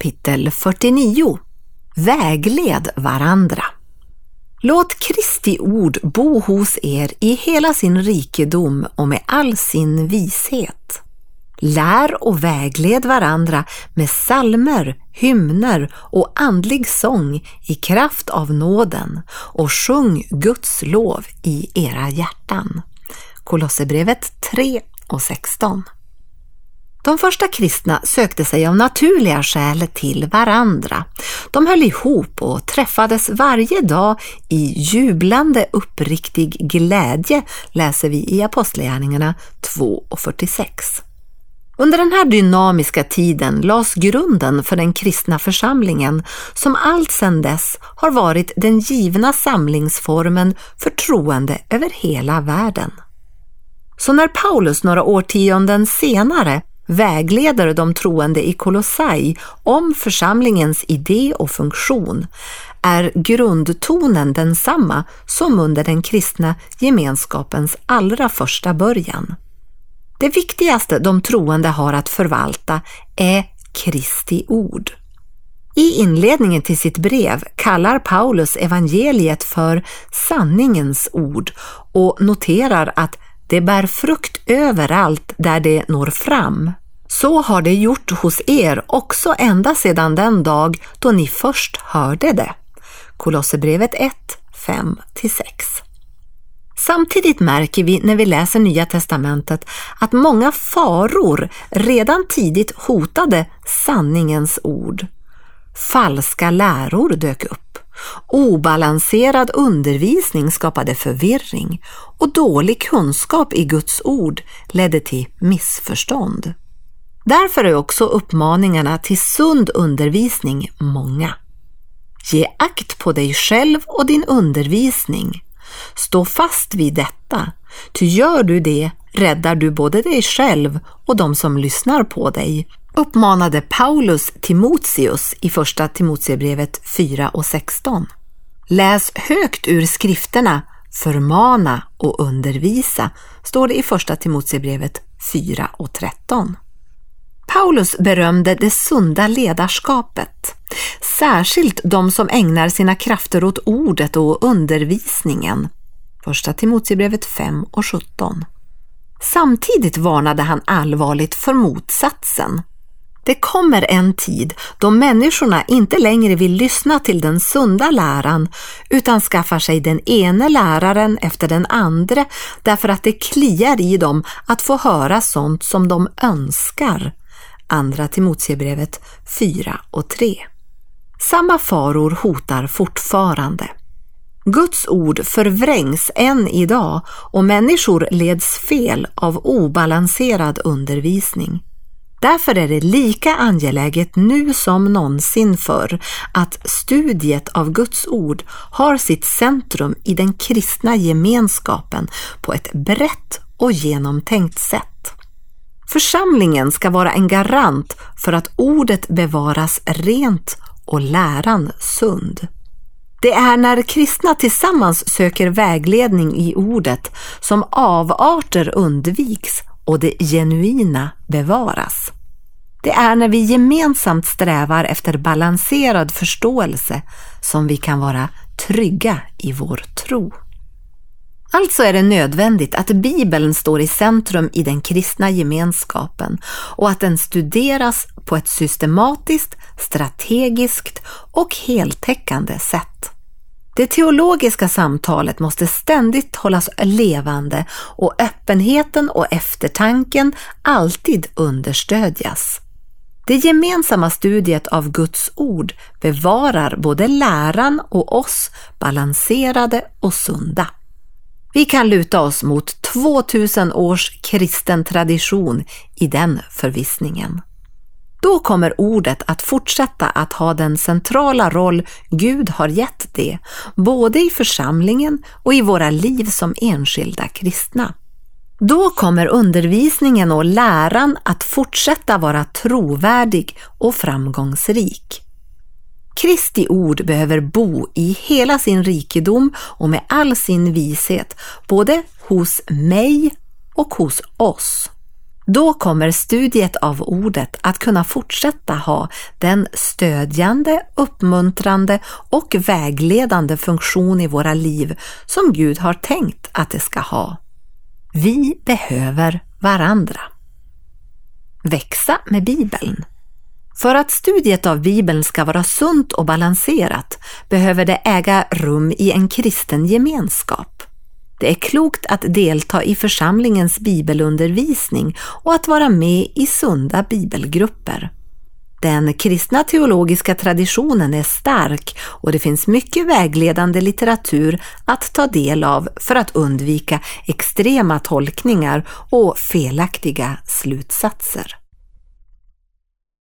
kapitel 49. Vägled varandra. Låt Kristi ord bo hos er i hela sin rikedom och med all sin vishet. Lär och vägled varandra med psalmer, hymner och andlig sång i kraft av nåden och sjung Guds lov i era hjärtan. Kolosserbrevet 3:16. De första kristna sökte sig av naturliga skäl till varandra. De höll ihop och träffades varje dag i jublande uppriktig glädje, läser vi i Apostlagärningarna 2:46. Under den här dynamiska tiden lades grunden för den kristna församlingen som allt sedan dess har varit den givna samlingsformen för troende över hela världen. Så när Paulus några årtionden senare vägleder de troende i Kolossai om församlingens idé och funktion är grundtonen densamma som under den kristna gemenskapens allra första början. Det viktigaste de troende har att förvalta är Kristi ord. I inledningen till sitt brev kallar Paulus evangeliet för sanningens ord och noterar att det bär frukt överallt där det når fram. Så har det gjort hos er också ända sedan den dag då ni först hörde det. Kolosserbrevet 1:5-6. Samtidigt märker vi när vi läser Nya testamentet att många faror redan tidigt hotade sanningens ord. Falska läror dök upp. Obalanserad undervisning skapade förvirring och dålig kunskap i Guds ord ledde till missförstånd. Därför är också uppmaningarna till sund undervisning många. Ge akt på dig själv och din undervisning. Stå fast vid detta, ty gör du det räddar du både dig själv och de som lyssnar på dig, uppmanade Paulus Timoteus i första Timoteusbrevet 4:16. Läs högt ur skrifterna, förmana och undervisa, står det i första Timoteusbrevet 4:13. Paulus berömde det sunda ledarskapet, särskilt de som ägnar sina krafter åt ordet och undervisningen. Första Timoteusbrevet 5:17. Samtidigt varnade han allvarligt för motsatsen. Det kommer en tid då människorna inte längre vill lyssna till den sunda läran utan skaffar sig den ene läraren efter den andra därför att det kliar i dem att få höra sånt som de önskar. Andra Timoteusbrevet 4:3. Samma faror hotar fortfarande. Guds ord förvrängs än idag och människor leds fel av obalanserad undervisning. Därför är det lika angeläget nu som någonsin förr att studiet av Guds ord har sitt centrum i den kristna gemenskapen på ett brett och genomtänkt sätt. Församlingen ska vara en garant för att ordet bevaras rent och läran sund. Det är när kristna tillsammans söker vägledning i ordet som avarter undviks och det genuina bevaras. Det är när vi gemensamt strävar efter balanserad förståelse som vi kan vara trygga i vår tro. Alltså är det nödvändigt att Bibeln står i centrum i den kristna gemenskapen och att den studeras på ett systematiskt, strategiskt och heltäckande sätt. Det teologiska samtalet måste ständigt hållas levande och öppenheten och eftertanken alltid understödjas. Det gemensamma studiet av Guds ord bevarar både läran och oss balanserade och sunda. Vi kan luta oss mot 2000 års kristen tradition i den förvissningen. Då kommer ordet att fortsätta att ha den centrala roll Gud har gett det, både i församlingen och i våra liv som enskilda kristna. Då kommer undervisningen och läran att fortsätta vara trovärdig och framgångsrik. Kristi ord behöver bo i hela sin rikedom och med all sin vishet, både hos mig och hos oss. Då kommer studiet av ordet att kunna fortsätta ha den stödjande, uppmuntrande och vägledande funktion i våra liv som Gud har tänkt att det ska ha. Vi behöver varandra. Växa med Bibeln. För att studiet av Bibeln ska vara sunt och balanserat behöver det äga rum i en kristen gemenskap. Det är klokt att delta i församlingens bibelundervisning och att vara med i sunda bibelgrupper. Den kristna teologiska traditionen är stark och det finns mycket vägledande litteratur att ta del av för att undvika extrema tolkningar och felaktiga slutsatser.